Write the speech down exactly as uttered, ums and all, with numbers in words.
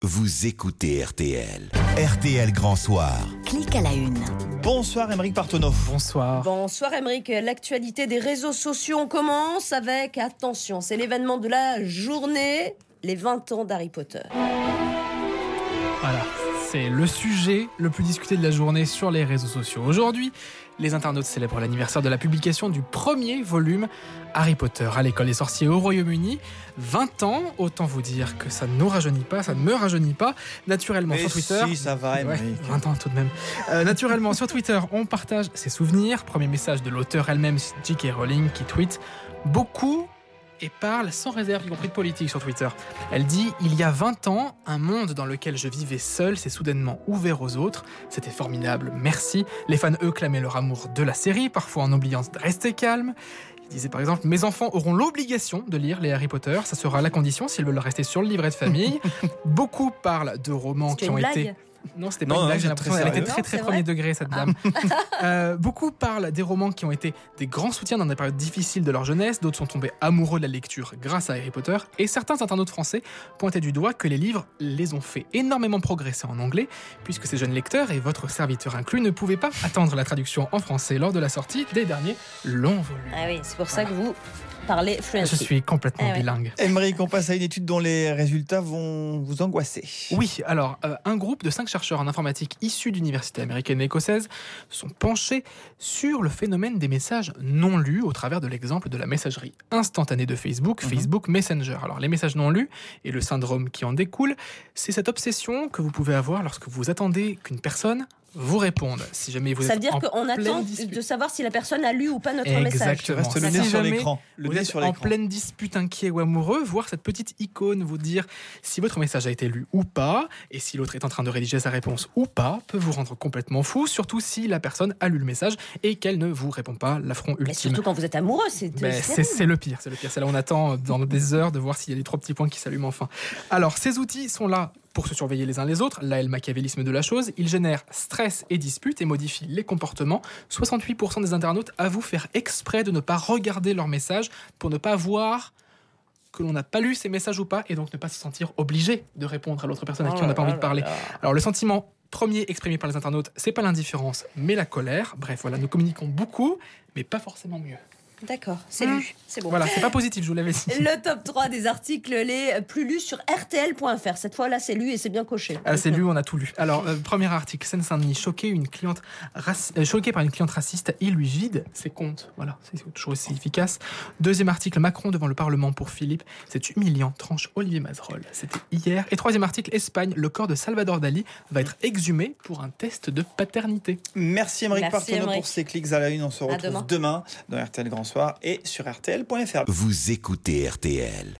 Vous écoutez R T L. R T L Grand Soir. Clique à la une. Bonsoir Aymeric Partonneau. Bonsoir. Bonsoir Aymeric, l'actualité des réseaux sociaux, on commence avec, attention, c'est l'événement de la journée, les vingt ans d'Harry Potter. Voilà, c'est le sujet le plus discuté de la journée sur les réseaux sociaux. Aujourd'hui, les internautes célèbrent l'anniversaire de la publication du premier volume Harry Potter à l'école des sorciers au Royaume-Uni. vingt ans, autant vous dire que ça ne nous rajeunit pas, ça ne me rajounit pas. Naturellement Mais sur Twitter... si, ça va Aymeric. Ouais, vingt ans tout de même. Euh, naturellement sur Twitter, on partage ses souvenirs. Premier message de l'auteur elle-même, J K Rowling, qui tweet « Beaucoup » et parle sans réserve, y compris de politique sur Twitter. Elle dit « Il y a vingt ans, un monde dans lequel je vivais seul s'est soudainement ouvert aux autres. C'était formidable, merci. » Les fans, eux, clamaient leur amour de la série, parfois en oubliant de rester calme. Il disait par exemple « Mes enfants auront l'obligation de lire les Harry Potter. Ça sera la condition s'ils veulent rester sur le livret de famille. » Beaucoup parlent de romans C'était qui ont une été... blague. Non, c'était pas Non, une blague, non, j'ai l'impression c'est qu'elle était très très sérieux. très Non, premier c'est degré, cette dame. euh, beaucoup parlent des romans qui ont été des grands soutiens dans des périodes difficiles de leur jeunesse, d'autres sont tombés amoureux de la lecture grâce à Harry Potter, et certains internautes français pointaient du doigt que les livres les ont fait énormément progresser en anglais, puisque ces jeunes lecteurs, et votre serviteur inclus, ne pouvaient pas attendre la traduction en français lors de la sortie des derniers longs volumes. Ah oui, c'est pour ça que vous parlez fluently. Je suis complètement Ah ouais. bilingue. Aymeric, on passe à une étude dont les résultats vont vous angoisser. Oui, alors, euh, un groupe de cinq chercheurs en informatique issus d'universités américaines et écossaises sont penchés sur le phénomène des messages non lus au travers de l'exemple de la messagerie instantanée de Facebook, Mhm. Facebook Messenger. Alors, les messages non lus et le syndrome qui en découle, c'est cette obsession que vous pouvez avoir lorsque vous attendez qu'une personne vous réponde. Si jamais vous Ça êtes veut dire en qu'on attend pleine dispute. de savoir si la personne a lu ou pas notre message. Exactement. Reste le Si nez sur jamais l'écran. Le vous nez êtes sur en l'écran. pleine dispute, inquiet ou amoureux, voir cette petite icône vous dire si votre message a été lu ou pas, et si l'autre est en train de rédiger sa réponse ou pas, peut vous rendre complètement fou, surtout si la personne a lu le message et qu'elle ne vous répond pas, l'affront Mais ultime. surtout quand vous êtes amoureux, c'est Ben, c'est c'est terrible. c'est le pire, c'est le pire. C'est là où on attend dans des heures de voir s'il y a les trois petits points qui s'allument enfin. Alors, ces outils sont là pour se surveiller les uns les autres. Là est le machiavélisme de la chose. Ils génèrent stress et disputes et modifient les comportements. soixante-huit pour cent des internautes avouent faire exprès de ne pas regarder leurs messages pour ne pas voir que l'on n'a pas lu ces messages ou pas, et donc ne pas se sentir obligé de répondre à l'autre personne à qui on n'a pas envie de parler. Alors, le sentiment premier exprimé par les internautes, c'est pas l'indifférence, mais la colère. Bref, voilà, nous communiquons beaucoup, mais pas forcément mieux. D'accord, c'est Mmh. lu, c'est bon. Voilà, c'est pas positif, je vous l'avais dit. Le top trois des articles les plus lus sur R T L point F R. Cette fois-là, c'est lu et c'est bien coché. Ah, c'est lu, on a tout lu. Alors, euh, premier article, Seine-Saint-Denis, choqué, une cliente raci- euh, choquée par une cliente raciste, il lui vide ses comptes. Voilà, c'est toujours aussi efficace. Deuxième article, Macron devant le Parlement pour Philippe. C'est humiliant, tranche Olivier Mazerolle. C'était hier. Et troisième article, Espagne, le corps de Salvador Dali va être exhumé pour un test de paternité. Merci Aymeric Merci, Partonneau Aymeric. pour ces clics à la une. On se À retrouve demain. demain dans R T L Grand Soir et sur R T L point F R. Vous écoutez R T L.